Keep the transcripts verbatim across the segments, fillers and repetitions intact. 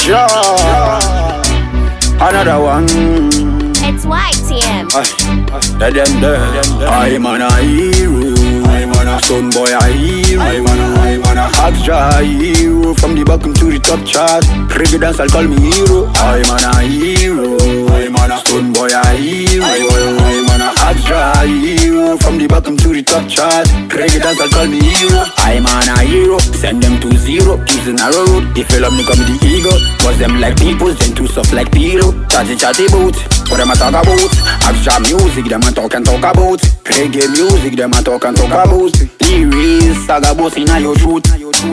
Yeah, another one. It's Y T M. Dead and dead. I'm on a hero. I'm on a stone boy a hero. I'm on a, I'm on a hot dry hero. From the bottom to the top chart. Reggae dance, I'll call me hero. I'm on a hero. I'm on a stone boy a hero. I'm on a, I'm on a hot dry hero. From the bottom to the top chart. Reggae dance, I'll call me hero. I'm on a hero. Send them to zero. Using a road. They fill up me come the ego. Was them like people, then too soft like pillow. Chatty chatty boot. What them a talk about? Extra music, them a talk and talk about. Reggae music, them a talk and talk about. Lyrics, I go boss inna your shoot.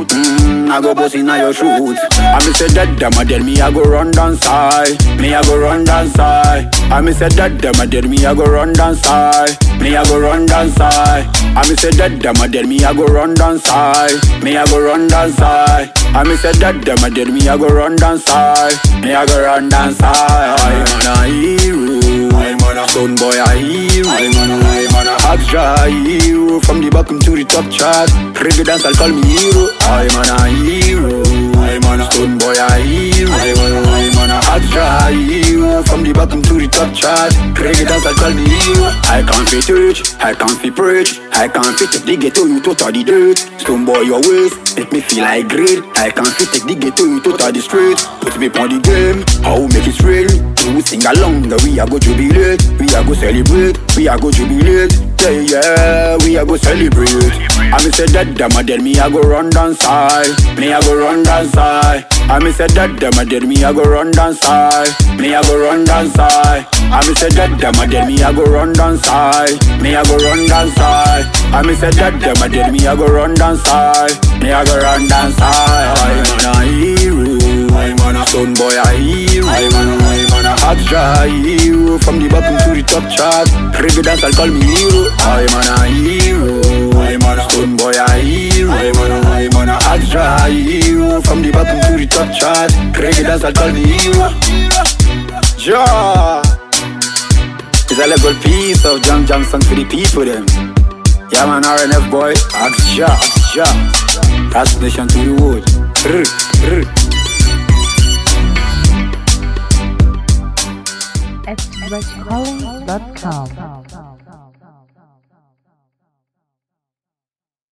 Mmm, I go boss inna your shoot. I me say that them a dead, me I go run down side. Me I go run down side. I me say that them a dead, me I go run down side. Me I go run down side. I me say that them a dead, me I go run down side. Me I go run down side. I me say that them a dead, me I go run down side. Me I go run down side. I'm on a hero. I'm on a stone boy a hero. I'm on a, I'm on a hot dry hero. From the bottom to the top chart. Reggae dance, I'll call me hero. I'm on a hero. I'm on a stone boy a hero. I'm on a, I'm on a hot dry hero. From the bottom to the top chart. Reggae dance, I'll call me hero. I can't fit rich, I can't fit preach. I can't fit take the ghetto, you to the dirt. Stone boy your ways, make me feel like great. I can't fit take the ghetto, you to the street. Put me on the game, how make it real. You sing along, we are go jubilate. We are go celebrate, we are go jubilate. Yeah, yeah, we are go celebrate. I me say that them a dead, me I go run down side. Me I go run down side. I me say that them a dead, me I go run down side. Me I go run down side. I me say that them a dead, me I go run down side. Me I go run down side. I me say that them a dead, me I go run down side. Me I go run down side. I'm on a hero. I'm on a stone boy a hero. I'm on a, I'm on a hot dry hero. From the bottom to the top chart. Reggae dance, I'll call me hero. I'm on a hero. I'm on a stone boy a hero. I'm on a, I'm on a hot dry hero. From the bottom to the top chart. Reggae dance, I'll call me hero. Yeah, it's a little piece of Jam Jam song for the people them. Yeah man, R N F boy, ask ja, ask ja. That's nation to the world. Brr, brr. at red calling dot com.